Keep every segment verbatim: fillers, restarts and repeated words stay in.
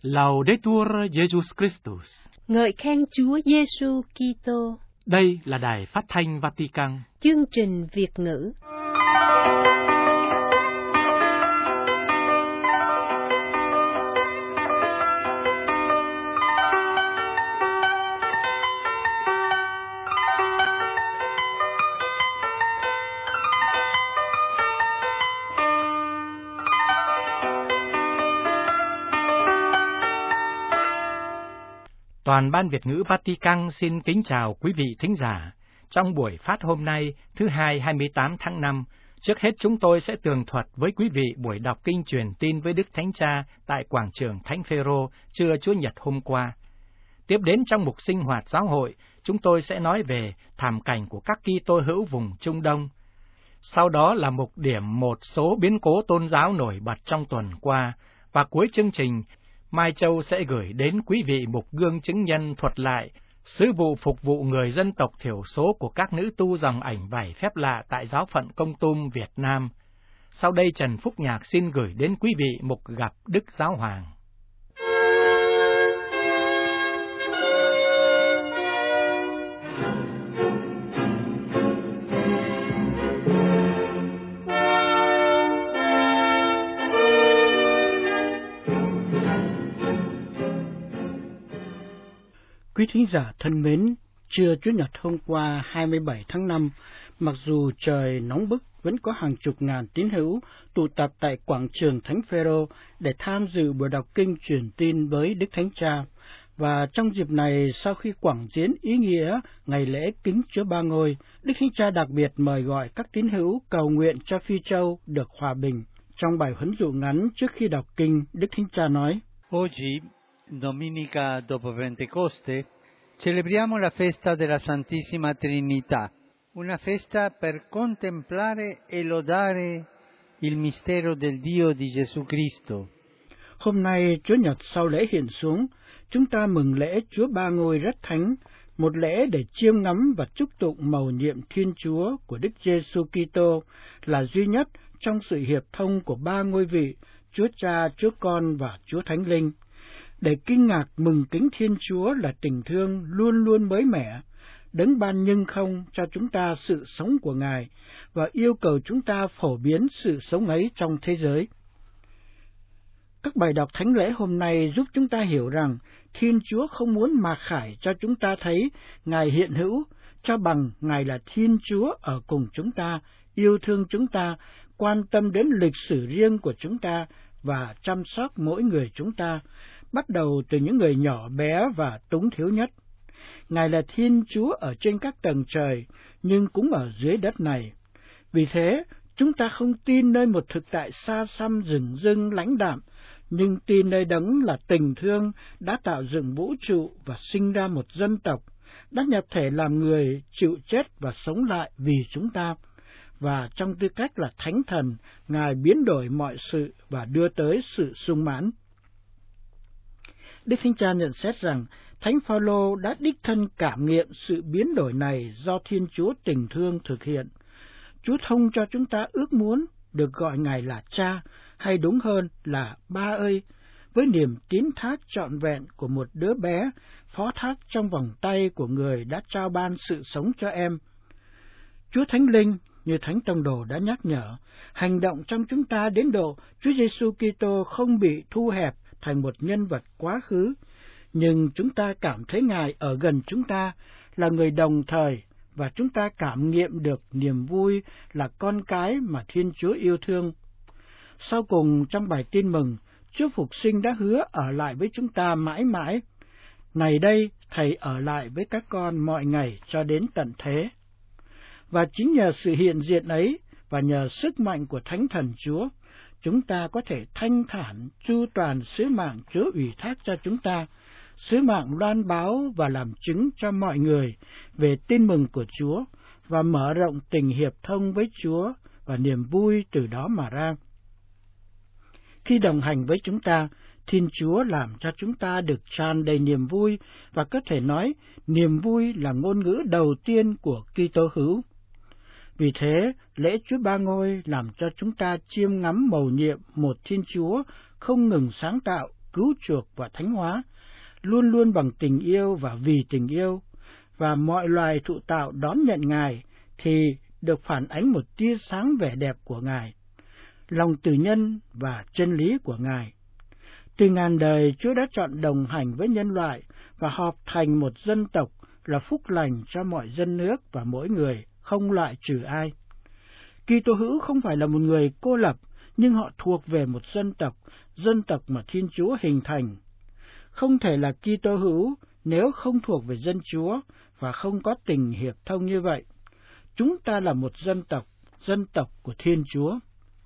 Laudetur Jesus Christus. Ngợi khen Chúa Giêsu Kitô. Đây là Đài Phát thanh Vatican. Chương trình Việt ngữ. Toàn ban Việt ngữ Vatican xin kính chào quý vị thính giả. Trong buổi phát hôm nay, thứ hai hai mươi tám tháng năm, trước hết chúng tôi sẽ tường thuật với quý vị buổi đọc kinh truyền tin với Đức Thánh Cha tại quảng trường Thánh Phêrô trưa Chúa Nhật hôm qua. Tiếp đến trong mục sinh hoạt giáo hội, chúng tôi sẽ nói về thảm cảnh của các Kitô hữu vùng Trung Đông. Sau đó là mục điểm một số biến cố tôn giáo nổi bật trong tuần qua, và cuối chương trình, Mai Châu sẽ gửi đến quý vị mục gương chứng nhân thuật lại sứ vụ phục vụ người dân tộc thiểu số của các nữ tu dòng ảnh vải phép lạ tại giáo phận Công Tum, Việt Nam. Sau đây Trần Phúc Nhạc xin gửi đến quý vị mục gặp Đức Giáo Hoàng. Quý thính giả thân mến, trưa Chủ nhật hôm qua hai mươi bảy tháng năm, mặc dù trời nóng bức, vẫn có hàng chục ngàn tín hữu tụ tập tại quảng trường Thánh Phêrô để tham dự buổi đọc kinh truyền tin với Đức Thánh Cha. Và trong dịp này, sau khi quảng diễn ý nghĩa ngày lễ kính Chúa Ba Ngôi, Đức Thánh Cha đặc biệt mời gọi các tín hữu cầu nguyện cho Phi Châu được hòa bình. Trong bài huấn dụ ngắn trước khi đọc kinh, Đức Thánh Cha nói: Oggi, domenica dopo Pentecoste, celebriamo la festa della Santissima Trinità, una festa per contemplare e lodare il mistero del Dio di Gesù Cristo. Hôm nay, Chúa Nhật sau lễ hiện xuống, chúng ta mừng lễ Chúa Ba Ngôi rất thánh, một lễ để chiêm ngắm và chúc tụng mầu nhiệm Thiên Chúa của Đức Giêsu Kitô là duy nhất trong sự hiệp thông của ba ngôi vị, Chúa Cha, Chúa Con và Chúa Thánh Linh. Để kinh ngạc mừng kính Thiên Chúa là tình thương luôn luôn mới mẻ, đấng ban nhưng không cho chúng ta sự sống của Ngài và yêu cầu chúng ta phổ biến sự sống ấy trong thế giới. Các bài đọc thánh lễ hôm nay giúp chúng ta hiểu rằng Thiên Chúa không muốn mặc khải cho chúng ta thấy Ngài hiện hữu, cho bằng Ngài là Thiên Chúa ở cùng chúng ta, yêu thương chúng ta, quan tâm đến lịch sử riêng của chúng ta và chăm sóc mỗi người chúng ta, bắt đầu từ những người nhỏ bé và túng thiếu nhất. Ngài là Thiên Chúa ở trên các tầng trời, nhưng cũng ở dưới đất này. Vì thế, chúng ta không tin nơi một thực tại xa xăm rừng rưng lãnh đạm, nhưng tin nơi đấng là tình thương đã tạo dựng vũ trụ và sinh ra một dân tộc, đã nhập thể làm người, chịu chết và sống lại vì chúng ta. Và trong tư cách là Thánh Thần, Ngài biến đổi mọi sự và đưa tới sự sung mãn. Đức Thánh Cha nhận xét rằng Thánh Phaolô đã đích thân cảm nghiệm sự biến đổi này do Thiên Chúa tình thương thực hiện. Chúa thông cho chúng ta ước muốn được gọi Ngài là Cha, hay đúng hơn là Ba ơi, với niềm tín thác trọn vẹn của một đứa bé, phó thác trong vòng tay của người đã trao ban sự sống cho em. Chúa Thánh Linh, như Thánh Tông Đồ đã nhắc nhở, hành động trong chúng ta đến độ Chúa Giêsu Kitô không bị thu hẹp thành một nhân vật quá khứ, nhưng chúng ta cảm thấy Ngài ở gần chúng ta, là người đồng thời, và chúng ta cảm nghiệm được niềm vui là con cái mà Thiên Chúa yêu thương. Sau cùng trong bài tin mừng, Chúa Phục Sinh đã hứa ở lại với chúng ta mãi mãi. Này đây, Thầy ở lại với các con mọi ngày cho đến tận thế. Và chính nhờ sự hiện diện ấy, và nhờ sức mạnh của Thánh Thần Chúa, chúng ta có thể thanh thản chu toàn sứ mạng Chúa ủy thác cho chúng ta, sứ mạng loan báo và làm chứng cho mọi người về tin mừng của Chúa, và mở rộng tình hiệp thông với Chúa và niềm vui từ đó mà ra. Khi đồng hành với chúng ta, Thiên Chúa làm cho chúng ta được tràn đầy niềm vui, và có thể nói niềm vui là ngôn ngữ đầu tiên của Kitô hữu. Vì thế, lễ Chúa Ba Ngôi làm cho chúng ta chiêm ngắm mầu nhiệm một Thiên Chúa không ngừng sáng tạo, cứu chuộc và thánh hóa, luôn luôn bằng tình yêu và vì tình yêu, và mọi loài thụ tạo đón nhận Ngài thì được phản ánh một tia sáng vẻ đẹp của Ngài, lòng từ nhân và chân lý của Ngài. Từ ngàn đời, Chúa đã chọn đồng hành với nhân loại và họp thành một dân tộc là phúc lành cho mọi dân nước và mỗi người, không loại trừ ai. Kitô hữu không phải là một người cô lập, nhưng họ thuộc về một dân tộc, dân tộc mà Thiên Chúa hình thành. Không thể là Kitô hữu nếu không thuộc về dân Chúa và không có tình hiệp thông như vậy. Chúng ta là một dân tộc, dân tộc của Thiên Chúa.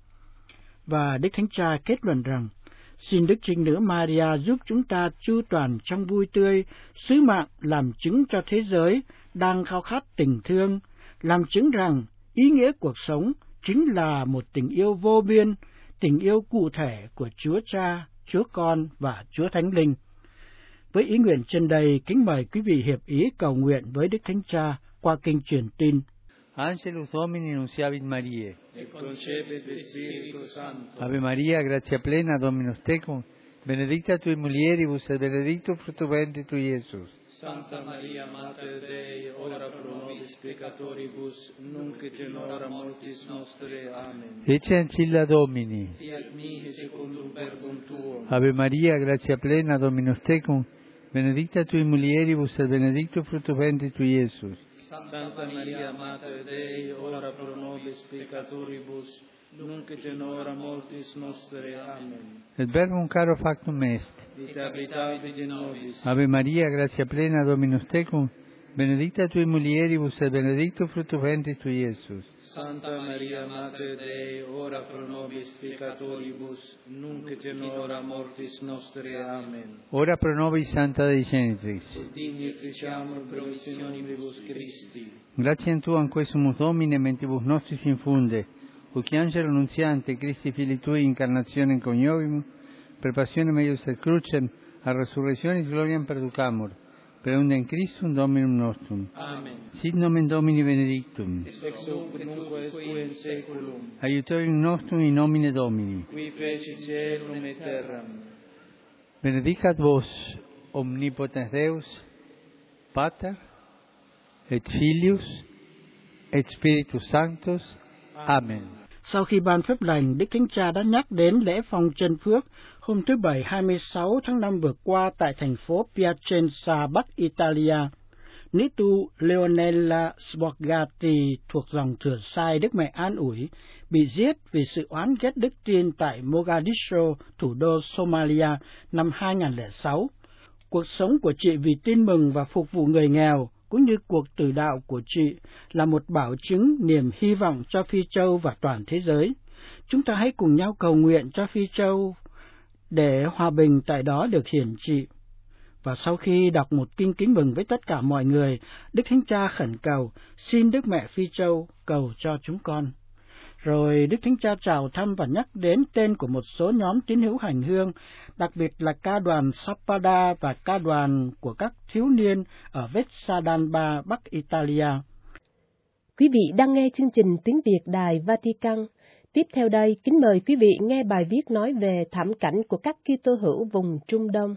Và Đức Thánh Cha kết luận rằng, xin Đức Trinh Nữ Maria giúp chúng ta chu toàn trong vui tươi, sứ mạng làm chứng cho thế giới đang khao khát tình thương, làm chứng rằng ý nghĩa cuộc sống chính là một tình yêu vô biên, tình yêu cụ thể của Chúa Cha, Chúa Con và Chúa Thánh Linh. Với ý nguyện trên đây, kính mời quý vị hiệp ý cầu nguyện với Đức Thánh Cha qua kinh truyền tin. Angelus Domini nunciavit Mariae. Et concepit Spiritu Sancto. Ave Maria, gratia plena, Dominus tecum, benedicta tui mulieribus et benedictus fructus ventris tui, Iesus. Santa Maria, Mater Dei, ora pro nobis peccatoribus, nunc et in hora mortis nostre. Amen. Ecce ancilla Domini. Fiat mihi secundum verbum tuum. Ave Maria, gratia plena, Dominus tecum, benedicta tui mulieribus et benedictus fructus ventris tui, Iesus. Santa Maria, Mater Dei, ora pro nobis peccatoribus, nunc et in hora mortis nostre. Amen. Et verbum caro factum est. Vita habitavit in nobis. Ave Maria, gratia plena, Dominus tecum, benedicta tui mulieribus et benedictus fructus ventris tui, Iesus. Santa Maria, Mater Dei, ora pro nobis peccatoribus, nunc et in hora mortis nostre. Amen. Ora pro nobis Santa Dei Genitrix. Ut digni efficiamur promissionibus Christi. Gratiam Tuam quesumus Domine mentibus nostris infunde, uc angelo nuntiante Christi Filii Tui incarnationem coniovimus, per passionem eius et crucem, a resurrectionis gloriam perducamur, per undem Christum Dominum nostrum. Amen. Sit nomen Domini benedictum. Ex hoc nunc et in saeculum. Aiutorium nostrum in nomine Domini. Qui fecit caelum et terram. Benedicat vos, omnipotens Deus, Pater, et Filius, et Spiritus Sanctus. Amen. Sau khi ban phép lành, Đức Thánh Cha đã nhắc đến lễ phong chân phước hôm thứ Bảy hai mươi sáu tháng năm vừa qua tại thành phố Piacenza, Bắc Italia. Nữ tu Leonella Sborgati thuộc dòng thừa sai Đức Mẹ An ủi bị giết vì sự oán ghét đức tin tại Mogadishu, thủ đô Somalia năm hai nghìn lẻ sáu. Cuộc sống của chị vì tin mừng và phục vụ người nghèo, cũng như cuộc tử đạo của chị là một bảo chứng niềm hy vọng cho Phi Châu và toàn thế giới. Chúng ta hãy cùng nhau cầu nguyện cho Phi Châu để hòa bình tại đó được hiển trị. Và sau khi đọc một kinh kính mừng với tất cả mọi người, Đức Thánh Cha khẩn cầu, xin Đức Mẹ Phi Châu cầu cho chúng con. Rồi Đức Thánh Cha chào thăm và nhắc đến tên của một số nhóm tín hữu hành hương, đặc biệt là ca đoàn Sappada và ca đoàn của các thiếu niên ở Vessadanba, Bắc Italia. Quý vị đang nghe chương trình Tiếng Việt Đài Vatican. Tiếp theo đây, kính mời quý vị nghe bài viết nói về thảm cảnh của các Kitô hữu vùng Trung Đông.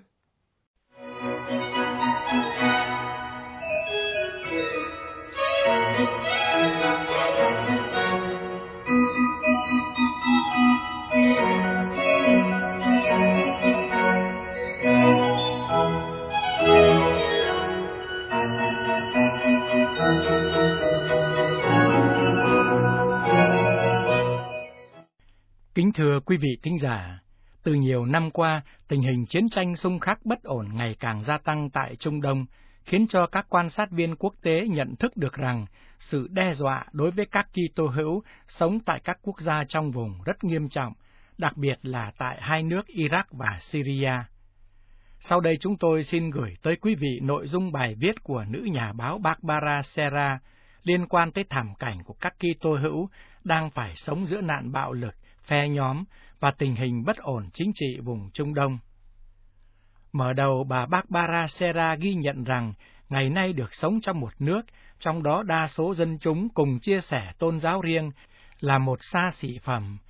Kính thưa quý vị thính giả, từ nhiều năm qua, tình hình chiến tranh xung khắc bất ổn ngày càng gia tăng tại Trung Đông, khiến cho các quan sát viên quốc tế nhận thức được rằng sự đe dọa đối với các Kitô hữu sống tại các quốc gia trong vùng rất nghiêm trọng, đặc biệt là tại hai nước Iraq và Syria. Sau đây chúng tôi xin gửi tới quý vị nội dung bài viết của nữ nhà báo Barbara Serra liên quan tới thảm cảnh của các Kitô hữu đang phải sống giữa nạn bạo lực, phe nhóm và tình hình bất ổn chính trị vùng Trung Đông. Mở đầu, bà Barbara Serra ghi nhận rằng ngày nay được sống trong một nước, trong đó đa số dân chúng cùng chia sẻ tôn giáo riêng, là một xa xỉ phẩm,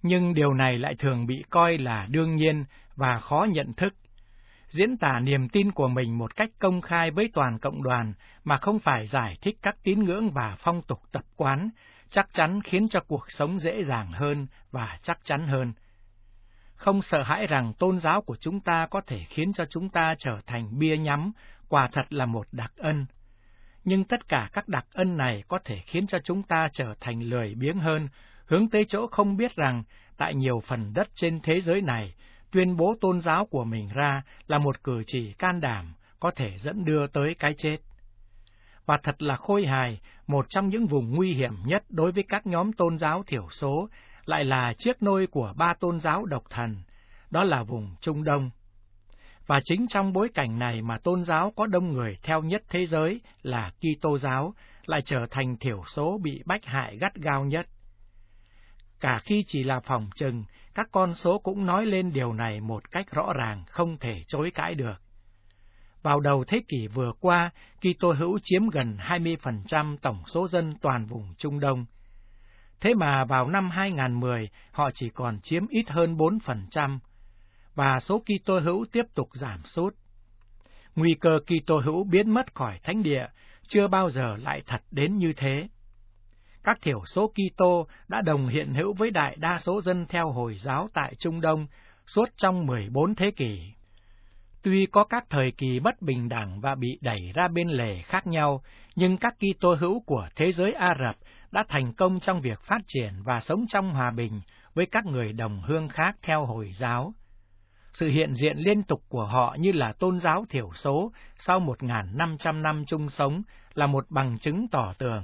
Nhưng điều này lại thường bị coi là đương nhiên và khó nhận thức. Diễn tả niềm tin của mình một cách công khai với toàn cộng đoàn mà không phải giải thích các tín ngưỡng và phong tục tập quán, chắc chắn khiến cho cuộc sống dễ dàng hơn và chắc chắn hơn. Không sợ hãi rằng tôn giáo của chúng ta có thể khiến cho chúng ta trở thành bia nhắm, quả thật là một đặc ân. Nhưng tất cả các đặc ân này có thể khiến cho chúng ta trở thành lười biếng hơn, hướng tới chỗ không biết rằng, tại nhiều phần đất trên thế giới này, tuyên bố tôn giáo của mình ra là một cử chỉ can đảm, có thể dẫn đưa tới cái chết. Và thật là khôi hài, một trong những vùng nguy hiểm nhất đối với các nhóm tôn giáo thiểu số lại là chiếc nôi của ba tôn giáo độc thần, đó là vùng Trung Đông. Và chính trong bối cảnh này mà tôn giáo có đông người theo nhất thế giới là Kitô giáo lại trở thành thiểu số bị bách hại gắt gao nhất. Cả khi chỉ là phỏng chừng, các con số cũng nói lên điều này một cách rõ ràng, không thể chối cãi được. Vào đầu thế kỷ vừa qua, Kitô hữu chiếm gần hai mươi phần trăm tổng số dân toàn vùng Trung Đông. Thế mà vào năm hai nghìn không trăm mười, họ chỉ còn chiếm ít hơn bốn phần trăm, và số Kitô hữu tiếp tục giảm sút. Nguy cơ Kitô hữu biến mất khỏi thánh địa chưa bao giờ lại thật đến như thế. Các thiểu số Kitô đã đồng hiện hữu với đại đa số dân theo Hồi giáo tại Trung Đông suốt trong mười bốn thế kỷ. Tuy có các thời kỳ bất bình đẳng và bị đẩy ra bên lề khác nhau, nhưng các Kitô hữu của thế giới Ả Rập đã thành công trong việc phát triển và sống trong hòa bình với các người đồng hương khác theo Hồi giáo. Sự hiện diện liên tục của họ như là tôn giáo thiểu số sau một nghìn năm trăm năm chung sống là một bằng chứng tỏ tường.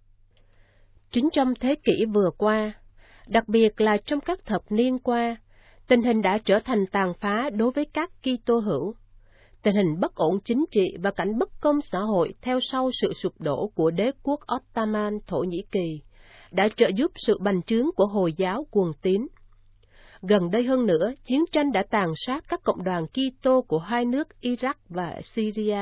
Chính trong thế kỷ vừa qua, đặc biệt là trong các thập niên qua, tình hình đã trở thành tàn phá đối với các Kitô hữu. Tình hình bất ổn chính trị và cảnh bất công xã hội theo sau sự sụp đổ của đế quốc Ottoman Thổ Nhĩ Kỳ đã trợ giúp sự bành trướng của Hồi giáo cuồng tín. Gần đây hơn nữa, chiến tranh đã tàn sát các cộng đoàn Kitô của hai nước Iraq và Syria.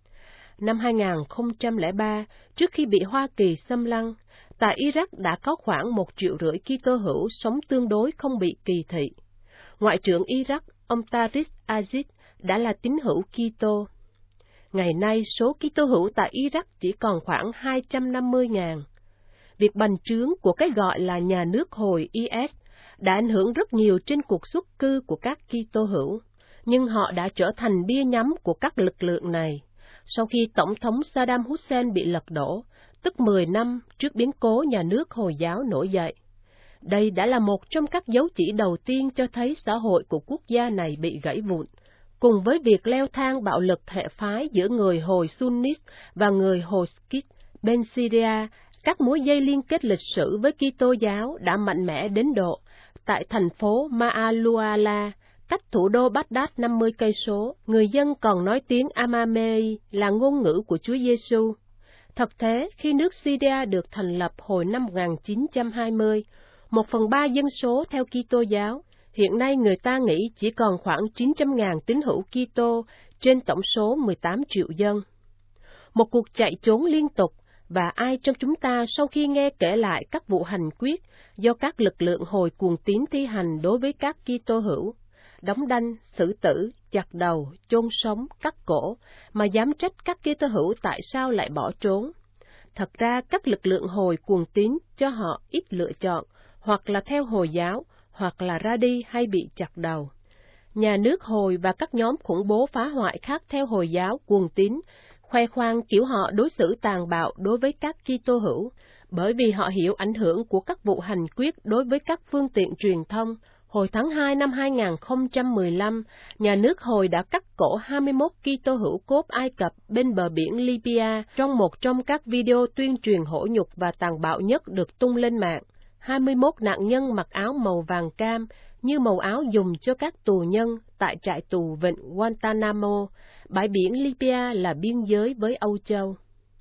Năm hai nghìn không trăm lẻ ba, trước khi bị Hoa Kỳ xâm lăng, tại Iraq đã có khoảng một triệu rưỡi Kitô hữu sống tương đối không bị kỳ thị. Ngoại trưởng Iraq, ông Tariq Aziz, đã là tín hữu Kitô. Ngày nay, số Kitô hữu tại Iraq chỉ còn khoảng hai trăm năm mươi nghìn. Việc bành trướng của cái gọi là nhà nước Hồi i ét đã ảnh hưởng rất nhiều trên cuộc xuất cư của các Kitô hữu, nhưng họ đã trở thành bia nhắm của các lực lượng này. Sau khi Tổng thống Saddam Hussein bị lật đổ, tức mười năm trước biến cố nhà nước Hồi giáo nổi dậy. Đây đã là một trong các dấu chỉ đầu tiên cho thấy xã hội của quốc gia này bị gãy vụn, cùng với việc leo thang bạo lực hệ phái giữa người Hồi Sunni và người Hồi Sikh bên Syria. Các mối dây liên kết lịch sử với Kitô giáo đã mạnh mẽ đến độ tại thành phố Ma'aluala, cách thủ đô Baghdad năm mươi cây số, người dân còn nói tiếng Aramaic là ngôn ngữ của Chúa Giêsu. Thật thế, khi nước Syria được thành lập hồi năm một nghìn chín trăm hai mươi, một phần ba dân số theo Kitô giáo, hiện nay người ta nghĩ chỉ còn khoảng chín trăm nghìn tín hữu Kitô trên tổng số mười tám triệu dân. Một cuộc chạy trốn liên tục, và ai trong chúng ta sau khi nghe kể lại các vụ hành quyết do các lực lượng Hồi cuồng tín thi hành đối với các Kitô hữu, đóng đanh, xử tử, chặt đầu, chôn sống, cắt cổ, mà dám trách các Kitô hữu tại sao lại bỏ trốn. Thật ra các lực lượng Hồi cuồng tín cho họ ít lựa chọn, hoặc là theo Hồi giáo, hoặc là ra đi hay bị chặt đầu. Nhà nước Hồi và các nhóm khủng bố phá hoại khác theo Hồi giáo cuồng tín khoe khoang kiểu họ đối xử tàn bạo đối với các Kitô hữu, bởi vì họ hiểu ảnh hưởng của các vụ hành quyết đối với các phương tiện truyền thông. Hồi tháng hai năm hai nghìn không trăm mười lăm, nhà nước Hồi đã cắt cổ hai mươi mốt Kitô hữu cốt Ai Cập bên bờ biển Libya trong một trong các video tuyên truyền hổ nhục và tàn bạo nhất được tung lên mạng. hai mươi mốt nạn nhân mặc áo màu vàng cam như màu áo dùng cho các tù nhân tại trại tù vịnh Guantanamo. Bãi biển Libya là biên giới với Âu Châu.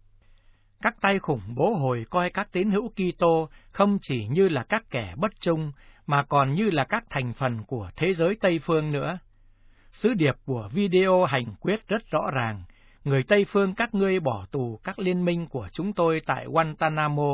Các tay khủng bố Hồi coi các tín hữu Kitô không chỉ như là các kẻ bất trung, mà còn như là các thành phần của thế giới Tây Phương nữa. Sứ điệp của video hành quyết rất rõ ràng: người Tây Phương các ngươi bỏ tù các liên minh của chúng tôi tại Guantanamo,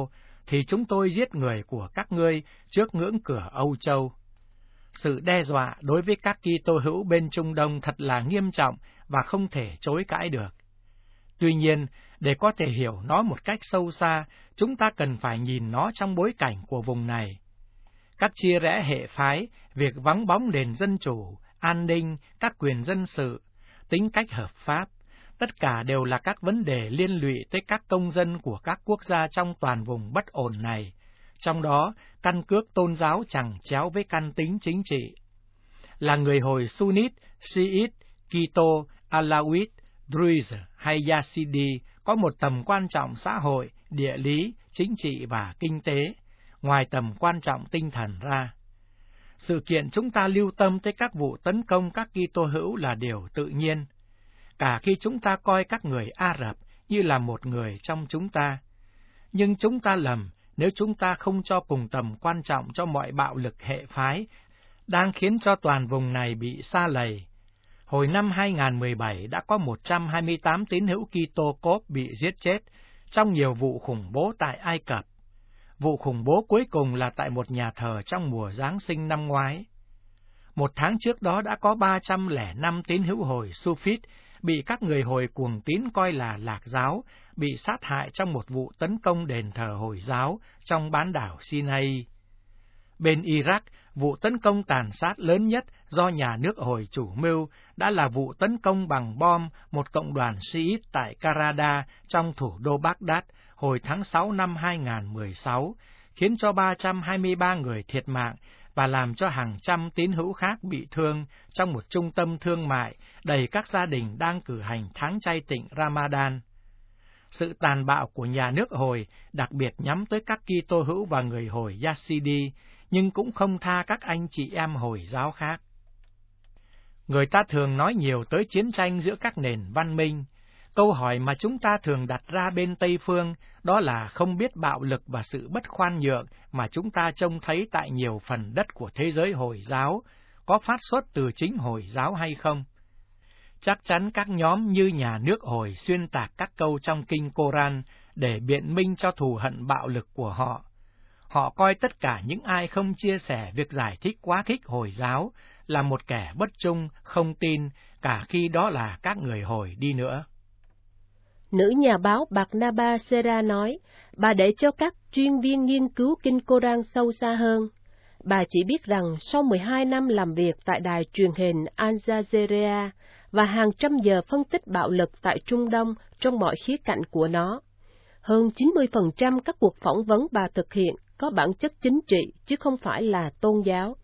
thì chúng tôi giết người của các ngươi trước ngưỡng cửa Âu Châu. Sự đe dọa đối với các Kitô hữu bên Trung Đông thật là nghiêm trọng và không thể chối cãi được. Tuy nhiên, để có thể hiểu nó một cách sâu xa, chúng ta cần phải nhìn nó trong bối cảnh của vùng này. Các chia rẽ hệ phái, việc vắng bóng nền dân chủ, an ninh, các quyền dân sự, tính cách hợp pháp, tất cả đều là các vấn đề liên lụy tới các công dân của các quốc gia trong toàn vùng bất ổn này, trong đó căn cước tôn giáo chẳng chéo với căn tính chính trị. Là người Hồi Sunnit, Shiite, Kitô, Alawite, Druze hay Yazidi có một tầm quan trọng xã hội, địa lý, chính trị và kinh tế, ngoài tầm quan trọng tinh thần ra. Sự kiện chúng ta lưu tâm tới các vụ tấn công các Kitô hữu là điều tự nhiên, cả khi chúng ta coi các người Ả Rập như là một người trong chúng ta. Nhưng chúng ta lầm nếu chúng ta không cho cùng tầm quan trọng cho mọi bạo lực hệ phái đang khiến cho toàn vùng này bị sa lầy. Hồi năm hai nghìn không trăm mười bảy đã có một trăm hai mươi tám tín hữu Kitô cốp bị giết chết trong nhiều vụ khủng bố tại Ai Cập. Vụ khủng bố cuối cùng là tại một nhà thờ trong mùa Giáng sinh năm ngoái. Một tháng trước đó đã có ba trăm lẻ năm tín hữu Hồi Sufit bị các người Hồi cuồng tín coi là lạc giáo, bị sát hại trong một vụ tấn công đền thờ Hồi giáo trong bán đảo Sinai. Bên Iraq, vụ tấn công tàn sát lớn nhất do nhà nước Hồi chủ mưu đã là vụ tấn công bằng bom một cộng đoàn Shiite tại Karada trong thủ đô Baghdad hồi tháng sáu năm hai nghìn không trăm mười sáu, khiến cho ba trăm hai mươi ba người thiệt mạng và làm cho hàng trăm tín hữu khác bị thương trong một trung tâm thương mại đầy các gia đình đang cử hành tháng chay tịnh Ramadan. Sự tàn bạo của nhà nước Hồi đặc biệt nhắm tới các Kitô hữu và người Hồi Yazidi, nhưng cũng không tha các anh chị em Hồi giáo khác. Người ta thường nói nhiều tới chiến tranh giữa các nền văn minh. Câu hỏi mà chúng ta thường đặt ra bên Tây Phương đó là không biết bạo lực và sự bất khoan nhượng mà chúng ta trông thấy tại nhiều phần đất của thế giới Hồi giáo có phát xuất từ chính Hồi giáo hay không? Chắc chắn các nhóm như nhà nước Hồi xuyên tạc các câu trong kinh Koran để biện minh cho thù hận bạo lực của họ. Họ coi tất cả những ai không chia sẻ việc giải thích quá khích Hồi giáo là một kẻ bất trung, không tin, cả khi đó là các người Hồi đi nữa. Nữ nhà báo Barnaba Serra nói, bà để cho các chuyên viên nghiên cứu kinh Koran sâu xa hơn. Bà chỉ biết rằng sau mười hai năm làm việc tại đài truyền hình Al Jazeera và hàng trăm giờ phân tích bạo lực tại Trung Đông trong mọi khía cạnh của nó, hơn chín mươi phần trăm các cuộc phỏng vấn bà thực hiện có bản chất chính trị chứ không phải là tôn giáo.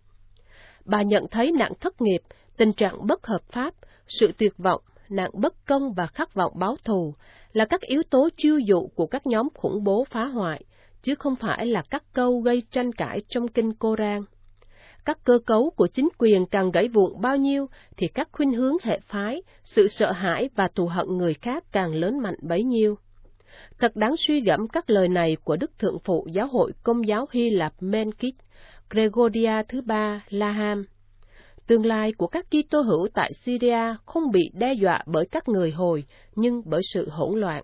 Bà nhận thấy nạn thất nghiệp, tình trạng bất hợp pháp, sự tuyệt vọng, nạn bất công và khát vọng báo thù là các yếu tố chiêu dụ của các nhóm khủng bố phá hoại, chứ không phải là các câu gây tranh cãi trong kinh Koran. Các cơ cấu của chính quyền càng gãy vụn bao nhiêu, thì các khuynh hướng hệ phái, sự sợ hãi và thù hận người khác càng lớn mạnh bấy nhiêu. Thật đáng suy gẫm các lời này của Đức Thượng phụ Giáo hội Công giáo Hy Lạp Menkit, Gregoria thứ ba Laham. Tương lai của các Kitô hữu tại Syria không bị đe dọa bởi các người Hồi, nhưng bởi sự hỗn loạn.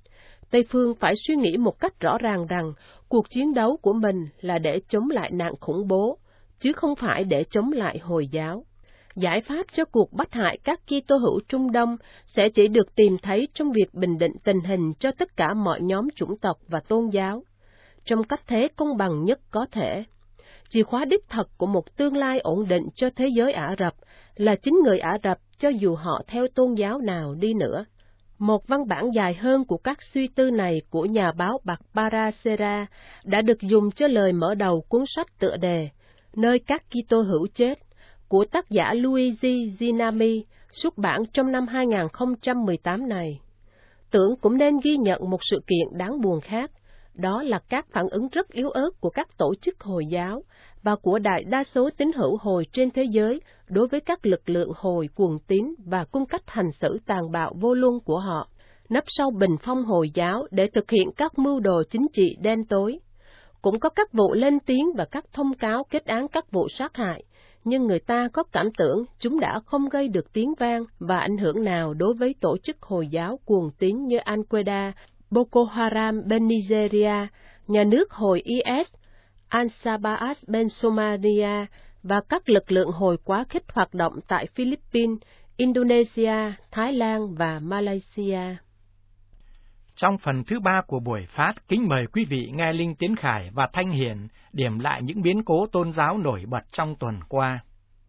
Tây phương phải suy nghĩ một cách rõ ràng rằng cuộc chiến đấu của mình là để chống lại nạn khủng bố, chứ không phải để chống lại Hồi giáo. Giải pháp cho cuộc bắt hại các Kitô hữu Trung Đông sẽ chỉ được tìm thấy trong việc bình định tình hình cho tất cả mọi nhóm chủng tộc và tôn giáo, trong cách thế công bằng nhất có thể. Chìa khóa đích thực của một tương lai ổn định cho thế giới Ả Rập là chính người Ả Rập, cho dù họ theo tôn giáo nào đi nữa. Một văn bản dài hơn của các suy tư này của nhà báo Barbara Serra đã được dùng cho lời mở đầu cuốn sách tựa đề Nơi các Kitô hữu chết, của tác giả Luigi Zinami, xuất bản trong năm hai nghìn không trăm mười tám này. Tưởng cũng nên ghi nhận một sự kiện đáng buồn khác, đó là các phản ứng rất yếu ớt của các tổ chức Hồi giáo và của đại đa số tín hữu Hồi trên thế giới đối với các lực lượng Hồi cuồng tín và cung cách hành xử tàn bạo vô luân của họ, nấp sau bình phong Hồi giáo để thực hiện các mưu đồ chính trị đen tối. Cũng có các vụ lên tiếng và các thông cáo kết án các vụ sát hại, nhưng người ta có cảm tưởng chúng đã không gây được tiếng vang và ảnh hưởng nào đối với tổ chức Hồi giáo cuồng tín như Al-Qaeda, Boko Haram bên Nigeria nhà nước hồi i ét, Al-Shabaab bên Somalia và các lực lượng hồi quá khích hoạt động tại Philippines, Indonesia, Thái Lan và Malaysia. Trong phần thứ ba của buổi phát, kính mời quý vị nghe Linh Tiến Khải và Thanh Hiền điểm lại những biến cố tôn giáo nổi bật trong tuần qua.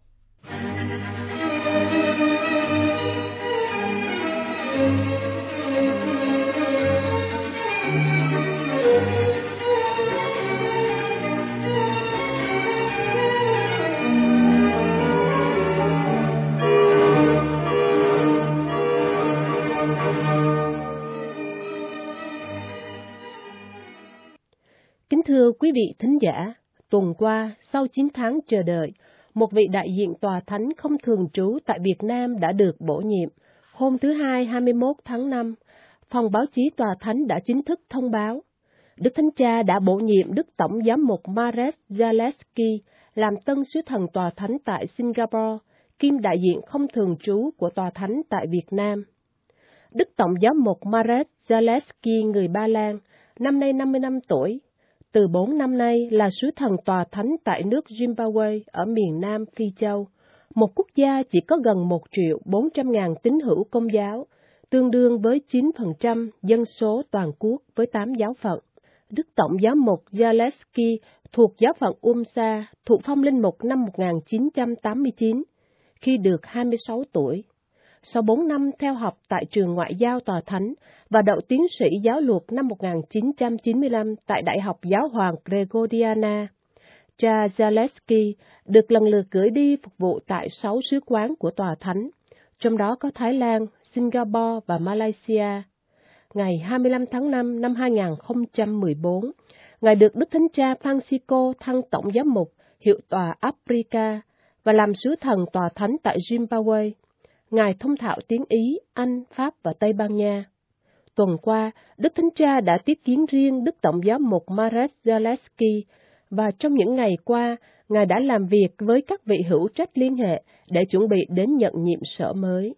Kính thưa quý vị thính giả, tuần qua, sau chín tháng chờ đợi, một vị đại diện tòa thánh không thường trú tại Việt Nam đã được bổ nhiệm. Hôm thứ Hai hai mươi mốt tháng năm, phòng báo chí tòa thánh đã chính thức thông báo. Đức Thánh Cha đã bổ nhiệm Đức Tổng Giám mục Marek Zaleski làm tân sứ thần tòa thánh tại Singapore, kiêm đại diện không thường trú của tòa thánh tại Việt Nam. Đức Tổng Giám mục Marek Zaleski người Ba Lan, năm nay năm mươi lăm tuổi, từ bốn năm nay là sứ thần tòa thánh tại nước Zimbabwe ở miền Nam Phi Châu, một quốc gia chỉ có gần một triệu bốn trăm ngàn tín hữu Công giáo, tương đương với chín phần trăm dân số toàn quốc với tám giáo phận. Đức Tổng Giám mục Zaleski thuộc giáo phận Umsa, thụ phong linh mục năm một nghìn chín trăm tám mươi chín, khi được hai mươi sáu tuổi. Sau bốn năm theo học tại trường ngoại giao tòa thánh và đậu tiến sĩ giáo luật năm một nghìn chín trăm chín mươi lăm tại Đại học Giáo hoàng Gregoriana, cha Zaleski được lần lượt gửi đi phục vụ tại sáu sứ quán của tòa thánh, trong đó có Thái Lan, Singapore và Malaysia. Ngày hai mươi lăm tháng năm năm hai nghìn không trăm mười bốn, Ngài được Đức Thánh Cha Francisco thăng Tổng Giám mục hiệu tòa Africa và làm sứ thần tòa thánh tại Zimbabwe. Ngài thông thạo tiếng Ý, Anh, Pháp và Tây Ban Nha. Tuần qua, Đức Thánh Cha đã tiếp kiến riêng Đức Tổng Giám mục Marek Zaleski, và trong những ngày qua, Ngài đã làm việc với các vị hữu trách liên hệ để chuẩn bị đến nhận nhiệm sở mới.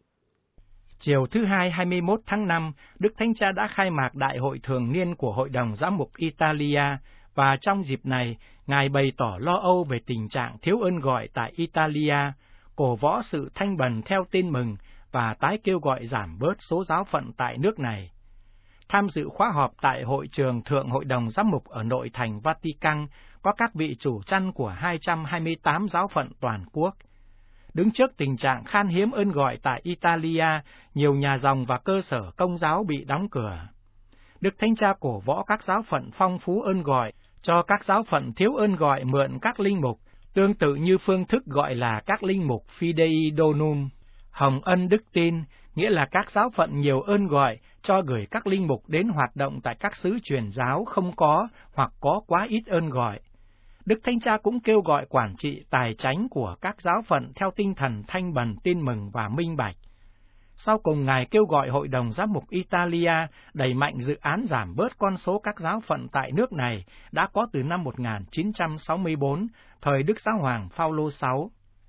Chiều thứ Hai hai mươi mốt tháng năm, Đức Thánh Cha đã khai mạc Đại hội thường niên của Hội đồng Giám mục Italia, và trong dịp này, Ngài bày tỏ lo âu về tình trạng thiếu ơn gọi tại Italia, cổ võ sự thanh bần theo tin mừng và tái kêu gọi giảm bớt số giáo phận tại nước này. Tham dự khóa họp tại hội trường Thượng Hội đồng Giám mục ở nội thành Vatican có các vị chủ chăn của hai trăm hai mươi tám giáo phận toàn quốc. Đứng trước tình trạng khan hiếm ơn gọi tại Italia, nhiều nhà dòng và cơ sở công giáo bị đóng cửa. Đức Thánh Cha cổ võ các giáo phận phong phú ơn gọi, cho các giáo phận thiếu ơn gọi mượn các linh mục, tương tự như phương thức gọi là các linh mục Fidei Donum, hồng ân đức tin, nghĩa là các giáo phận nhiều ơn gọi, cho gửi các linh mục đến hoạt động tại các xứ truyền giáo không có hoặc có quá ít ơn gọi. Đức Thánh Cha cũng kêu gọi quản trị tài chánh của các giáo phận theo tinh thần thanh bần tin mừng và minh bạch. Sau cùng, Ngài kêu gọi Hội đồng Giám mục Italia đẩy mạnh dự án giảm bớt con số các giáo phận tại nước này đã có từ năm một nghìn chín trăm sáu mươi tư, thời Đức Giáo hoàng Phaolô thứ sáu.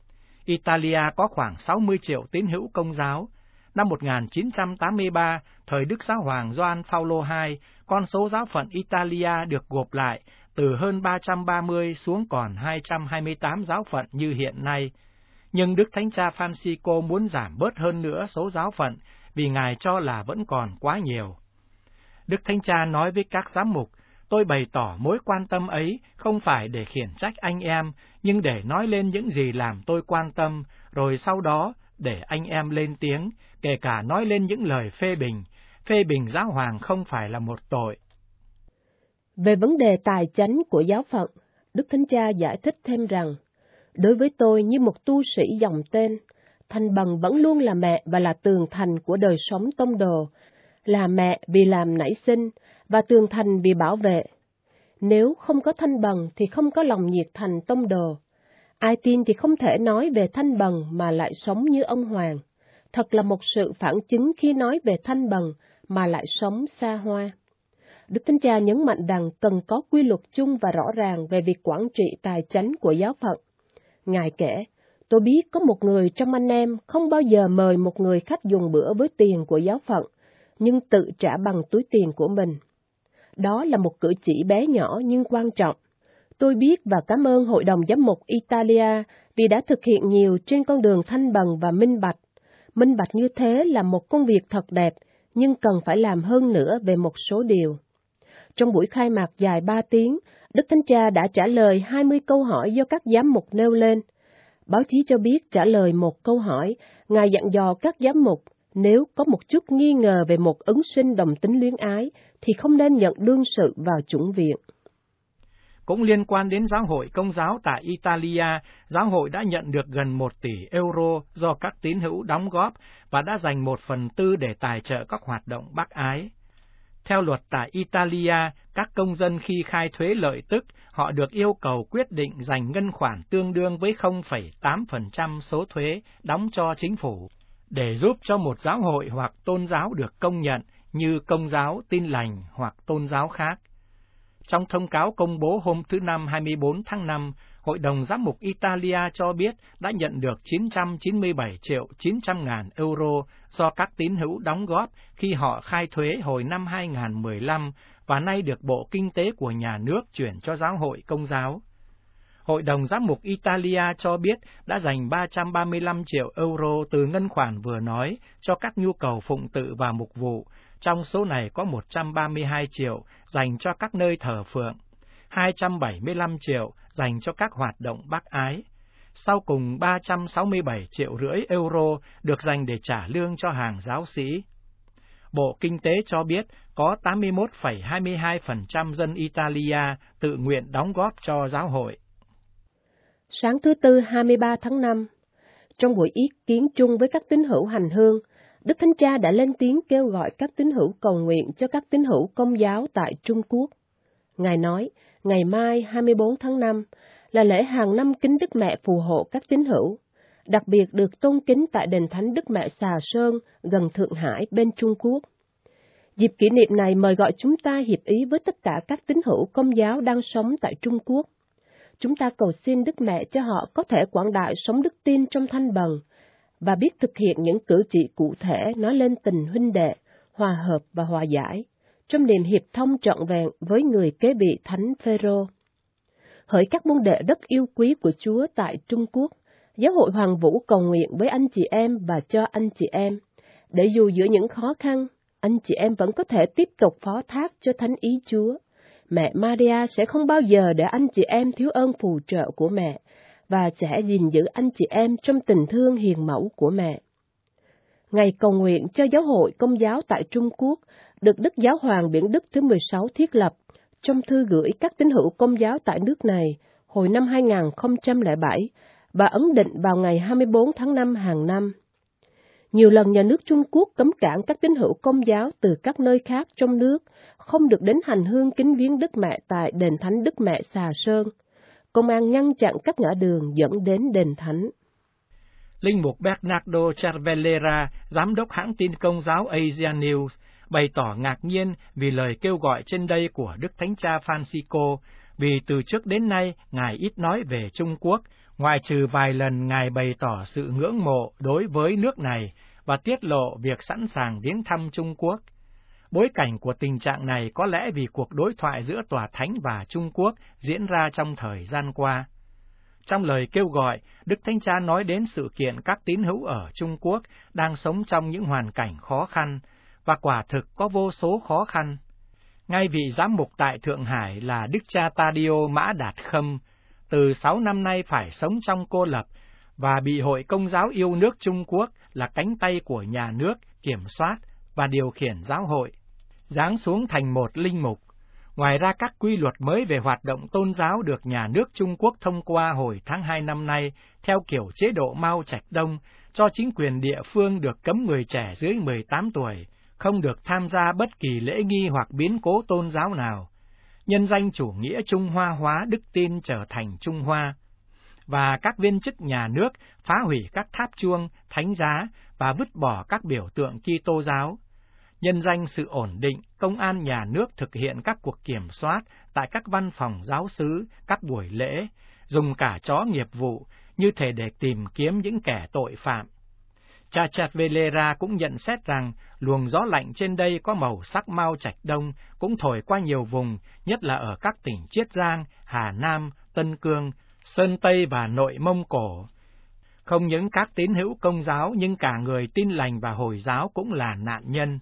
Italia có khoảng sáu mươi triệu tín hữu Công giáo. Năm một nghìn chín trăm tám mươi ba, thời Đức Giáo hoàng Gioan Phaolô thứ hai, con số giáo phận Italia được gộp lại từ hơn ba trăm ba mươi xuống còn hai trăm hai mươi tám giáo phận như hiện nay. Nhưng Đức Thánh Cha Francisco muốn giảm bớt hơn nữa số giáo phận vì Ngài cho là vẫn còn quá nhiều. Đức Thánh Cha nói với các giám mục, tôi bày tỏ mối quan tâm ấy không phải để khiển trách anh em, nhưng để nói lên những gì làm tôi quan tâm, rồi sau đó để anh em lên tiếng, kể cả nói lên những lời phê bình. Phê bình giáo hoàng không phải là một tội. Về vấn đề tài chánh của giáo phận, Đức Thánh Cha giải thích thêm rằng, đối với tôi như một tu sĩ dòng tên, thanh bần vẫn luôn là mẹ và là tường thành của đời sống tông đồ, là mẹ vì làm nảy sinh và tường thành vì bảo vệ. Nếu không có thanh bần thì không có lòng nhiệt thành tông đồ. Ai tin thì không thể nói về thanh bần mà lại sống như ông Hoàng. Thật là một sự phản chứng khi nói về thanh bần mà lại sống xa hoa. Đức Thánh Cha nhấn mạnh rằng cần có quy luật chung và rõ ràng về việc quản trị tài chánh của giáo phận. Ngài kể, tôi biết có một người trong anh em không bao giờ mời một người khách dùng bữa với tiền của giáo phận, nhưng tự trả bằng túi tiền của mình. Đó là một cử chỉ bé nhỏ nhưng quan trọng. Tôi biết và cảm ơn Hội đồng Giám mục Italia vì đã thực hiện nhiều trên con đường thanh bằng và minh bạch. Minh bạch như thế là một công việc thật đẹp, nhưng cần phải làm hơn nữa về một số điều. Trong buổi khai mạc dài ba tiếng, Đức Thánh Cha đã trả lời hai mươi câu hỏi do các giám mục nêu lên. Báo chí cho biết trả lời một câu hỏi, Ngài dặn dò các giám mục, nếu có một chút nghi ngờ về một ứng sinh đồng tính luyến ái, thì không nên nhận đương sự vào chủng viện. Cũng liên quan đến giáo hội Công giáo tại Italia, giáo hội đã nhận được gần một tỷ euro do các tín hữu đóng góp và đã dành một phần tư để tài trợ các hoạt động bác ái. Theo luật tại Italia, các công dân khi khai thuế lợi tức, họ được yêu cầu quyết định dành ngân khoản tương đương với không phẩy tám phần trăm số thuế đóng cho chính phủ, để giúp cho một giáo hội hoặc tôn giáo được công nhận như Công giáo, Tin lành hoặc tôn giáo khác. Trong thông cáo công bố hôm thứ Năm hai mươi bốn tháng năm, Hội đồng Giám mục Italia cho biết đã nhận được chín trăm chín mươi bảy triệu chín trăm ngàn euro do các tín hữu đóng góp khi họ khai thuế hồi năm hai nghìn không trăm mười lăm và nay được Bộ Kinh tế của nhà nước chuyển cho giáo hội Công giáo. Hội đồng Giám mục Italia cho biết đã dành ba trăm ba mươi lăm triệu euro từ ngân khoản vừa nói cho các nhu cầu phụng tự và mục vụ. Trong số này có một trăm ba mươi hai triệu dành cho các nơi thờ phượng, hai trăm bảy mươi lăm triệu dành cho các hoạt động bác ái. Sau cùng ba trăm sáu mươi bảy triệu rưỡi euro được dành để trả lương cho hàng giáo sĩ. Bộ Kinh tế cho biết có tám mươi mốt phẩy hai mươi hai phần trăm dân Italia tự nguyện đóng góp cho giáo hội. Sáng thứ Tư hai mươi ba tháng năm, trong buổi ý kiến chung với các tín hữu hành hương, Đức Thánh Cha đã lên tiếng kêu gọi các tín hữu cầu nguyện cho các tín hữu Công giáo tại Trung Quốc. Ngài nói, ngày mai hai mươi bốn tháng năm là lễ hàng năm kính Đức Mẹ phù hộ các tín hữu, đặc biệt được tôn kính tại đền thánh Đức Mẹ Xà Sơn gần Thượng Hải bên Trung Quốc. Dịp kỷ niệm này mời gọi chúng ta hiệp ý với tất cả các tín hữu Công giáo đang sống tại Trung Quốc. Chúng ta cầu xin Đức Mẹ cho họ có thể quảng đại sống đức tin trong thanh bằng, và biết thực hiện những cử chỉ cụ thể nói lên tình huynh đệ, hòa hợp và hòa giải, trong niềm hiệp thông trọn vẹn với người kế vị Thánh Phêrô. Hỡi các môn đệ rất yêu quý của Chúa tại Trung Quốc, Giáo hội Hoàng Vũ cầu nguyện với anh chị em và cho anh chị em, để dù giữa những khó khăn, anh chị em vẫn có thể tiếp tục phó thác cho thánh ý Chúa. Mẹ Maria sẽ không bao giờ để anh chị em thiếu ơn phù trợ của mẹ, và sẽ gìn giữ anh chị em trong tình thương hiền mẫu của mẹ. Ngày cầu nguyện cho Giáo hội Công giáo tại Trung Quốc được Đức Giáo hoàng Biển Đức thứ mười sáu thiết lập trong thư gửi các tín hữu Công giáo tại nước này hồi năm hai nghìn không trăm lẻ bảy và ấn định vào ngày hai mươi bốn tháng năm hàng năm. Nhiều lần nhà nước Trung Quốc cấm cản các tín hữu Công giáo từ các nơi khác trong nước không được đến hành hương kính viếng Đức Mẹ tại đền thánh Đức Mẹ Xà Sơn. Công an ngăn chặn các ngã đường dẫn đến đền thánh. Linh mục Bernardo Cervellera, giám đốc hãng tin Công giáo Asia News, bày tỏ ngạc nhiên vì lời kêu gọi trên đây của Đức Thánh Cha Francisco, vì từ trước đến nay Ngài ít nói về Trung Quốc, ngoại trừ vài lần Ngài bày tỏ sự ngưỡng mộ đối với nước này và tiết lộ việc sẵn sàng đến thăm Trung Quốc. Bối cảnh của tình trạng này có lẽ vì cuộc đối thoại giữa Tòa Thánh và Trung Quốc diễn ra trong thời gian qua. Trong lời kêu gọi, Đức Thánh Cha nói đến sự kiện các tín hữu ở Trung Quốc đang sống trong những hoàn cảnh khó khăn, và quả thực có vô số khó khăn. Ngay vị giám mục tại Thượng Hải là Đức cha Tadio Mã Đạt Khâm, từ sáu năm nay phải sống trong cô lập, và bị Hội Công giáo yêu nước Trung Quốc là cánh tay của nhà nước kiểm soát và điều khiển giáo hội, giáng xuống thành một linh mục. Ngoài ra các quy luật mới về hoạt động tôn giáo được nhà nước Trung Quốc thông qua hồi tháng hai năm nay theo kiểu chế độ Mao Trạch Đông, cho chính quyền địa phương được cấm người trẻ dưới mười tám tuổi, không được tham gia bất kỳ lễ nghi hoặc biến cố tôn giáo nào, nhân danh chủ nghĩa Trung Hoa hóa đức tin trở thành Trung Hoa, và các viên chức nhà nước phá hủy các tháp chuông, thánh giá và vứt bỏ các biểu tượng Kitô giáo. Nhân danh sự ổn định, công an nhà nước thực hiện các cuộc kiểm soát tại các văn phòng giáo xứ, các buổi lễ, dùng cả chó nghiệp vụ như thể để tìm kiếm những kẻ tội phạm. Chachavellera cũng nhận xét rằng luồng gió lạnh trên đây có màu sắc Mao Trạch Đông, cũng thổi qua nhiều vùng, nhất là ở các tỉnh Chiết Giang, Hà Nam, Tân Cương, Sơn Tây và Nội Mông Cổ. Không những các tín hữu Công giáo nhưng cả người Tin Lành và Hồi giáo cũng là nạn nhân.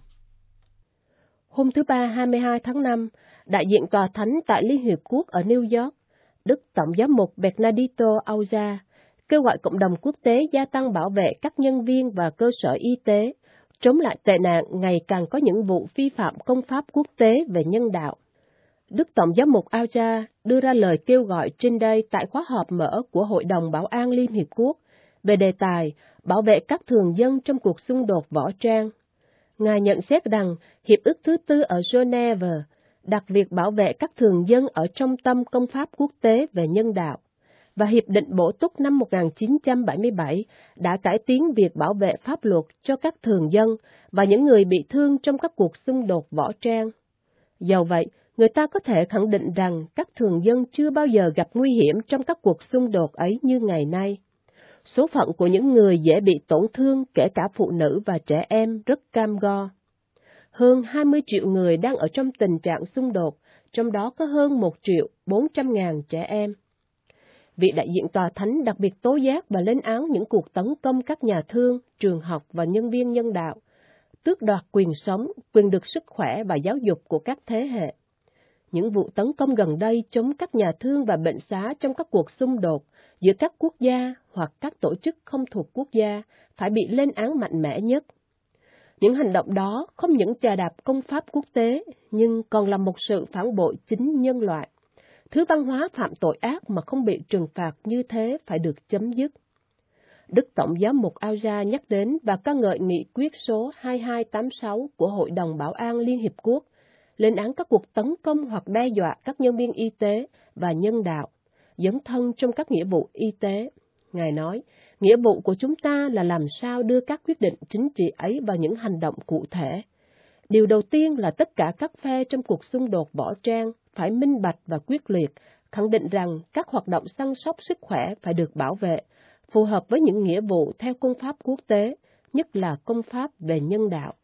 Hôm thứ Ba hai mươi hai tháng năm, đại diện Tòa Thánh tại Liên Hiệp Quốc ở New York, Đức Tổng giám mục Bernardito Auza kêu gọi cộng đồng quốc tế gia tăng bảo vệ các nhân viên và cơ sở y tế, chống lại tệ nạn ngày càng có những vụ vi phạm công pháp quốc tế về nhân đạo. Đức Tổng giám mục Auza đưa ra lời kêu gọi trên đây tại khóa họp mở của Hội đồng Bảo an Liên Hiệp Quốc về đề tài bảo vệ các thường dân trong cuộc xung đột võ trang. Ngài nhận xét rằng Hiệp ước thứ tư ở Geneva đặt việc bảo vệ các thường dân ở trong tâm công pháp quốc tế về nhân đạo, và Hiệp định Bổ túc năm một nghìn chín trăm bảy mươi bảy đã cải tiến việc bảo vệ pháp luật cho các thường dân và những người bị thương trong các cuộc xung đột võ trang. Dầu vậy, người ta có thể khẳng định rằng các thường dân chưa bao giờ gặp nguy hiểm trong các cuộc xung đột ấy như ngày nay. Số phận của những người dễ bị tổn thương, kể cả phụ nữ và trẻ em, rất cam go. Hơn hai mươi triệu người đang ở trong tình trạng xung đột, trong đó có hơn một triệu bốn trăm ngàn trẻ em. Vị đại diện Tòa Thánh đặc biệt tố giác và lên án những cuộc tấn công các nhà thương, trường học và nhân viên nhân đạo, tước đoạt quyền sống, quyền được sức khỏe và giáo dục của các thế hệ. Những vụ tấn công gần đây chống các nhà thương và bệnh xá trong các cuộc xung đột giữa các quốc gia hoặc các tổ chức không thuộc quốc gia phải bị lên án mạnh mẽ nhất. Những hành động đó không những chà đạp công pháp quốc tế, nhưng còn là một sự phản bội chính nhân loại. Thứ văn hóa phạm tội ác mà không bị trừng phạt như thế phải được chấm dứt. Đức Tổng giám mục Auza nhắc đến và ca ngợi nghị quyết số hai hai tám sáu của Hội đồng Bảo an Liên Hiệp Quốc, lên án các cuộc tấn công hoặc đe dọa các nhân viên y tế và nhân đạo, dấn thân trong các nghĩa vụ y tế. Ngài nói, nghĩa vụ của chúng ta là làm sao đưa các quyết định chính trị ấy vào những hành động cụ thể. Điều đầu tiên là tất cả các phe trong cuộc xung đột võ trang phải minh bạch và quyết liệt, khẳng định rằng các hoạt động săn sóc sức khỏe phải được bảo vệ, phù hợp với những nghĩa vụ theo công pháp quốc tế, nhất là công pháp về nhân đạo.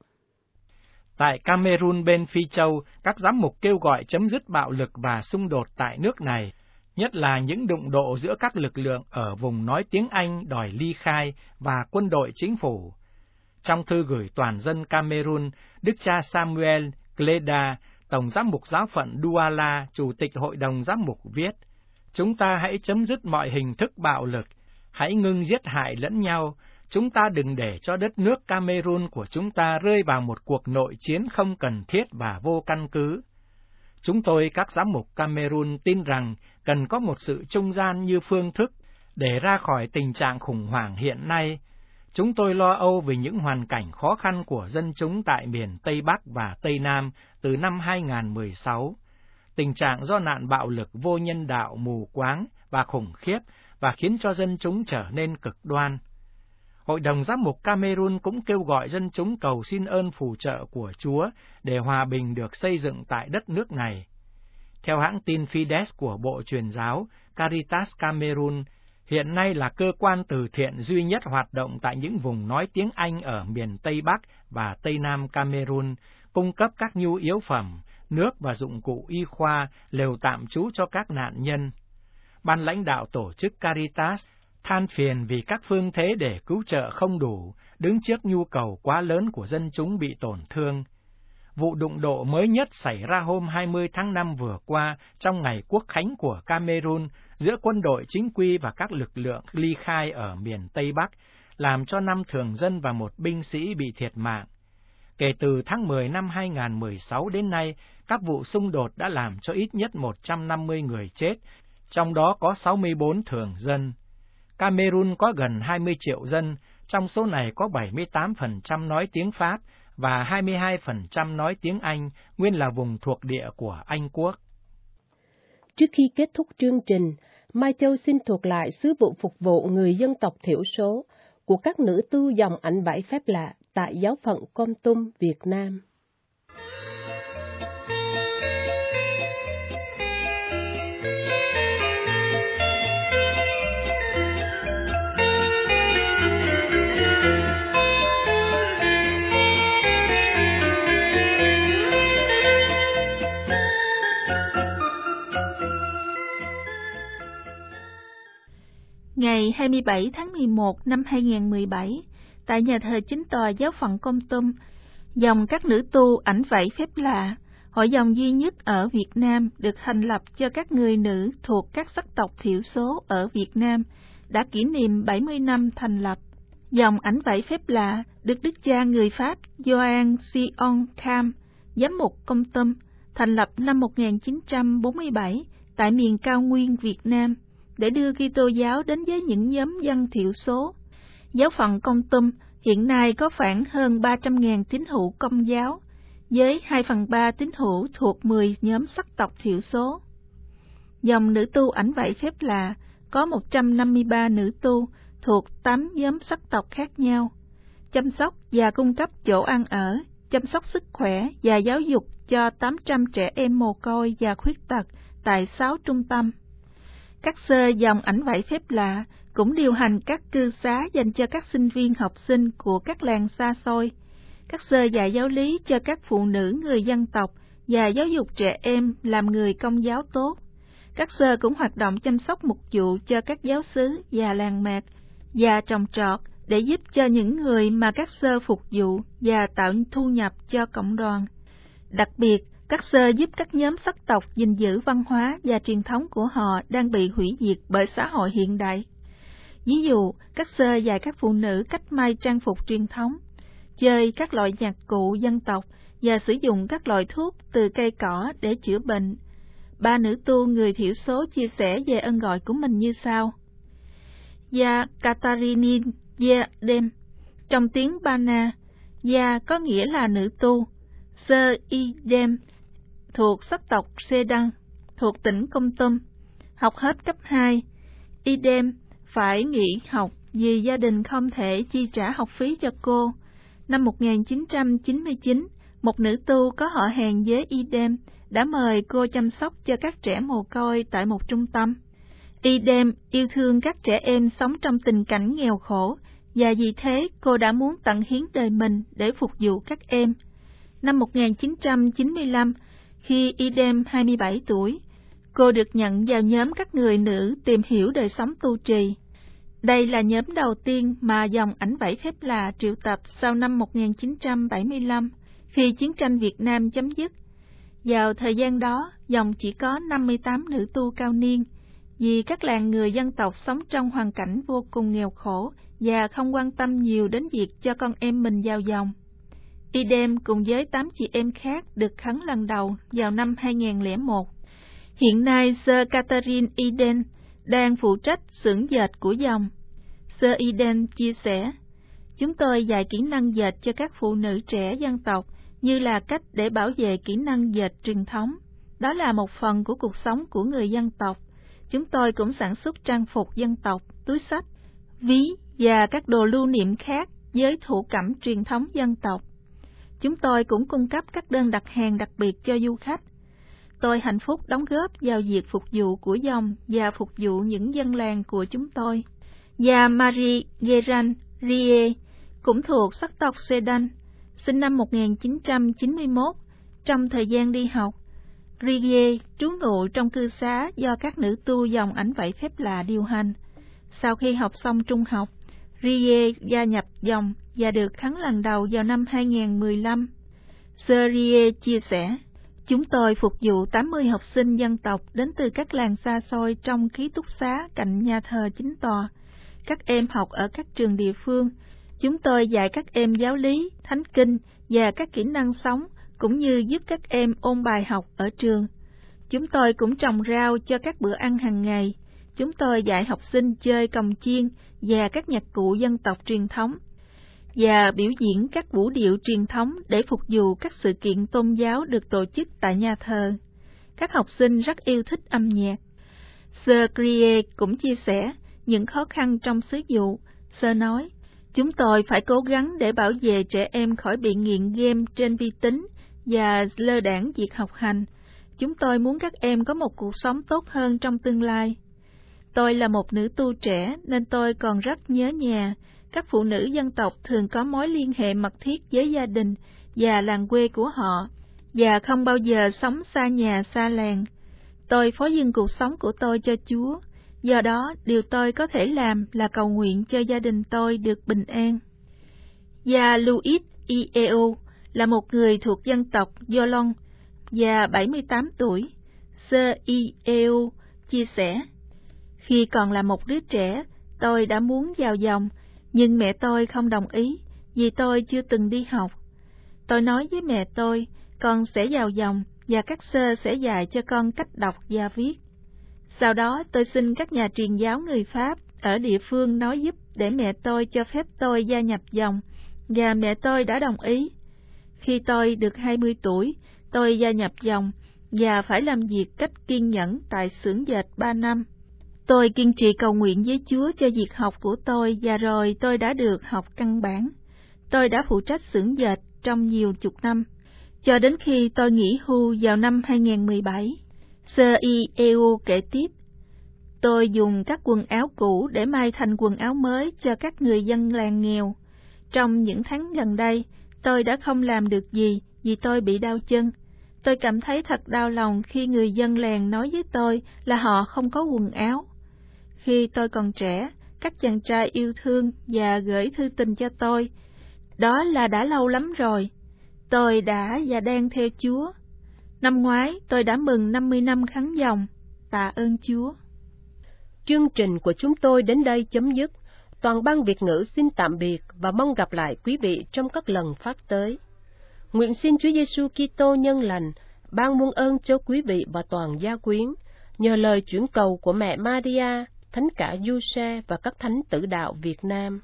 Tại Cameroon bên Phi Châu, các giám mục kêu gọi chấm dứt bạo lực và xung đột tại nước này, nhất là những đụng độ giữa các lực lượng ở vùng nói tiếng Anh đòi ly khai và quân đội chính phủ. Trong thư gửi toàn dân Cameroon, Đức cha Samuel Gleda, Tổng giám mục giáo phận Douala, Chủ tịch Hội đồng giám mục viết, chúng ta hãy chấm dứt mọi hình thức bạo lực, hãy ngưng giết hại lẫn nhau, chúng ta đừng để cho đất nước Cameroon của chúng ta rơi vào một cuộc nội chiến không cần thiết và vô căn cứ. Chúng tôi, các giám mục Cameroon, tin rằng cần có một sự trung gian như phương thức để ra khỏi tình trạng khủng hoảng hiện nay. Chúng tôi lo âu vì những hoàn cảnh khó khăn của dân chúng tại miền Tây Bắc và Tây Nam từ năm hai nghìn không trăm mười sáu. Tình trạng do nạn bạo lực vô nhân đạo mù quáng và khủng khiếp và khiến cho dân chúng trở nên cực đoan. Hội đồng giám mục Cameroon cũng kêu gọi dân chúng cầu xin ơn phù trợ của Chúa để hòa bình được xây dựng tại đất nước này. Theo hãng tin Fides của Bộ Truyền giáo, Caritas Cameroon hiện nay là cơ quan từ thiện duy nhất hoạt động tại những vùng nói tiếng Anh ở miền Tây Bắc và Tây Nam Cameroon, cung cấp các nhu yếu phẩm, nước và dụng cụ y khoa, lều tạm trú cho các nạn nhân. Ban lãnh đạo tổ chức Caritas than phiền vì các phương thế để cứu trợ không đủ, đứng trước nhu cầu quá lớn của dân chúng bị tổn thương. Vụ đụng độ mới nhất xảy ra hôm hai mươi tháng năm vừa qua trong ngày Quốc khánh của Cameroon giữa quân đội chính quy và các lực lượng ly khai ở miền Tây Bắc, làm cho năm thường dân và một binh sĩ bị thiệt mạng. Kể từ tháng mười năm hai nghìn không trăm mười sáu đến nay, các vụ xung đột đã làm cho ít nhất một trăm năm mươi người chết, trong đó có sáu mươi bốn thường dân. Cameroon có gần hai mươi triệu dân, trong số này có bảy mươi tám phần trăm nói tiếng Pháp và hai mươi hai phần trăm nói tiếng Anh, nguyên là vùng thuộc địa của Anh Quốc. Trước khi kết thúc chương trình, Mai Châu xin thuộc lại sứ vụ phục vụ người dân tộc thiểu số của các nữ tu dòng ảnh bảy phép lạ tại giáo phận Kon Tum, Việt Nam. Ngày hai mươi bảy tháng mười một năm hai nghìn không trăm mười bảy, tại nhà thờ chính tòa giáo phận Kon Tum, dòng các nữ tu ảnh vẫy phép lạ, hội dòng duy nhất ở Việt Nam được thành lập cho các người nữ thuộc các sắc tộc thiểu số ở Việt Nam, đã kỷ niệm bảy mươi năm thành lập. Dòng ảnh vẫy phép lạ được đức cha người Pháp Gioan Sion Cam, giám mục Kon Tum, thành lập năm một nghìn chín trăm bốn mươi bảy tại miền cao nguyên Việt Nam để đưa Kitô giáo đến với những nhóm dân thiểu số. Giáo phận Kon Tum hiện nay có khoảng hơn ba trăm nghìn tín hữu Công giáo, với hai phần ba tín hữu thuộc mười nhóm sắc tộc thiểu số. Dòng nữ tu ảnh vẫy phép lạ có một trăm năm mươi ba nữ tu thuộc tám nhóm sắc tộc khác nhau, chăm sóc và cung cấp chỗ ăn ở, chăm sóc sức khỏe và giáo dục cho tám trăm trẻ em mồ côi và khuyết tật tại sáu trung tâm. Các sơ dòng ảnh vẫy phép lạ cũng điều hành các cư xá dành cho các sinh viên học sinh của các làng xa xôi, các sơ dạy giáo lý cho các phụ nữ người dân tộc và giáo dục trẻ em làm người Công giáo tốt. Các sơ cũng hoạt động chăm sóc mục vụ cho các giáo xứ và làng mạc và trồng trọt để giúp cho những người mà các sơ phục vụ và tạo thu nhập cho cộng đoàn. Đặc biệt, các sơ giúp các nhóm sắc tộc gìn giữ văn hóa và truyền thống của họ đang bị hủy diệt bởi xã hội hiện đại. Ví dụ, các sơ dạy các phụ nữ cách may trang phục truyền thống, chơi các loại nhạc cụ dân tộc và sử dụng các loại thuốc từ cây cỏ để chữa bệnh. Ba nữ tu người thiểu số chia sẻ về ơn gọi của mình như sau. Ya Katarinin Yedem, trong tiếng Bana, Ya có nghĩa là nữ tu, Sơ Idem thuộc sắc tộc Sedang, thuộc tỉnh Kon Tum, học hết cấp hai. Idem phải nghỉ học vì gia đình không thể chi trả học phí cho cô. Năm một nghìn chín trăm chín mươi chín, một nữ tu có họ hàng với Idem đã mời cô chăm sóc cho các trẻ mồ côi tại một trung tâm. Idem yêu thương các trẻ em sống trong tình cảnh nghèo khổ, và vì thế cô đã muốn tận hiến đời mình để phục vụ các em. Năm một nghìn chín trăm chín mươi lăm, khi Idem hai mươi bảy tuổi, cô được nhận vào nhóm các người nữ tìm hiểu đời sống tu trì. Đây là nhóm đầu tiên mà dòng ảnh vẫy phép lạ triệu tập sau năm một nghìn chín trăm bảy mươi lăm, khi chiến tranh Việt Nam chấm dứt. Vào thời gian đó, dòng chỉ có năm mươi tám nữ tu cao niên, vì các làng người dân tộc sống trong hoàn cảnh vô cùng nghèo khổ và không quan tâm nhiều đến việc cho con em mình vào dòng. Idem cùng với tám chị em khác được khấn lần đầu vào năm hai nghìn không trăm lẻ một. Hiện nay, Sơ Catherine Eden đang phụ trách xưởng dệt của dòng. Sơ Eden chia sẻ, chúng tôi dạy kỹ năng dệt cho các phụ nữ trẻ dân tộc như là cách để bảo vệ kỹ năng dệt truyền thống. Đó là một phần của cuộc sống của người dân tộc. Chúng tôi cũng sản xuất trang phục dân tộc, túi xách, ví và các đồ lưu niệm khác với thổ cẩm truyền thống dân tộc. Chúng tôi cũng cung cấp các đơn đặt hàng đặc biệt cho du khách. Tôi hạnh phúc đóng góp vào việc phục vụ của dòng và phục vụ những dân làng của chúng tôi. Và Marie Geran Rie cũng thuộc sắc tộc Sedan, sinh năm một nghìn chín trăm chín mươi mốt. Trong thời gian đi học, Rie trú ngụ trong cư xá do các nữ tu dòng ảnh vẫy phép lạ điều hành. Sau khi học xong trung học, Rie gia nhập dòng và được khấn lần đầu vào năm hai nghìn không trăm mười lăm. Sơ Rie chia sẻ, chúng tôi phục vụ tám mươi học sinh dân tộc đến từ các làng xa xôi trong ký túc xá cạnh nhà thờ chính tòa. Các em học ở các trường địa phương. Chúng tôi dạy các em giáo lý, thánh kinh và các kỹ năng sống, cũng như giúp các em ôn bài học ở trường. Chúng tôi cũng trồng rau cho các bữa ăn hàng ngày. Chúng tôi dạy học sinh chơi cồng chiên và các nhạc cụ dân tộc truyền thống, và biểu diễn các vũ điệu truyền thống để phục vụ các sự kiện tôn giáo được tổ chức tại nhà thờ. Các học sinh rất yêu thích âm nhạc. Sơ Crie cũng chia sẻ những khó khăn trong sứ vụ. Sơ nói, chúng tôi phải cố gắng để bảo vệ trẻ em khỏi bị nghiện game trên vi tính và lơ đãng việc học hành. Chúng tôi muốn các em có một cuộc sống tốt hơn trong tương lai. Tôi là một nữ tu trẻ nên tôi còn rất nhớ nhà. Các phụ nữ dân tộc thường có mối liên hệ mật thiết với gia đình và làng quê của họ, và không bao giờ sống xa nhà xa làng. Tôi phó dâng cuộc sống của tôi cho Chúa, Do đó, điều tôi có thể làm là cầu nguyện cho gia đình tôi được bình an. Gia Luis Ieo là một người thuộc dân tộc Yolong và bảy mươi tám tuổi. Sơ Ieo chia sẻ, khi còn là một đứa trẻ, tôi đã muốn vào dòng, nhưng mẹ tôi không đồng ý vì tôi chưa từng đi học. Tôi nói với mẹ tôi, con sẽ vào dòng và các sơ sẽ dạy cho con cách đọc và viết. Sau đó tôi xin các nhà truyền giáo người Pháp ở địa phương nói giúp để mẹ tôi cho phép tôi gia nhập dòng, và mẹ tôi đã đồng ý. Khi tôi được hai mươi tuổi, tôi gia nhập dòng và phải làm việc cách kiên nhẫn tại xưởng dệt ba năm. Tôi kiên trì cầu nguyện với Chúa cho việc học của tôi và rồi tôi đã được học căn bản. Tôi đã phụ trách xưởng dệt trong nhiều chục năm, cho đến khi tôi nghỉ hưu vào năm hai không một bảy. Sơ Ieo kể tiếp, tôi dùng các quần áo cũ để may thành quần áo mới cho các người dân làng nghèo. Trong những tháng gần đây, tôi đã không làm được gì vì tôi bị đau chân. Tôi cảm thấy thật đau lòng khi người dân làng nói với tôi là họ không có quần áo. Khi tôi còn trẻ, các chàng trai yêu thương và gửi thư tình cho tôi. Đó là đã lâu lắm rồi. Tôi đã và đang theo Chúa. Năm ngoái, tôi đã mừng năm mươi năm khánh dòng. Tạ ơn Chúa. Chương trình của chúng tôi đến đây chấm dứt. Toàn ban Việt ngữ xin tạm biệt và mong gặp lại quý vị trong các lần phát tới. Nguyện xin Chúa Giêsu Kitô nhân lành ban muôn ơn cho quý vị và toàn gia quyến, nhờ lời chuyển cầu của mẹ Maria, Thánh cả Giuse và các thánh tử đạo Việt Nam.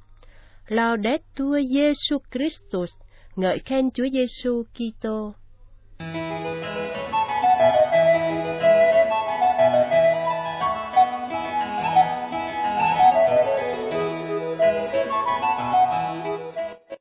Laudetur Jesus Christus, ngợi khen Chúa Giêsu Kitô.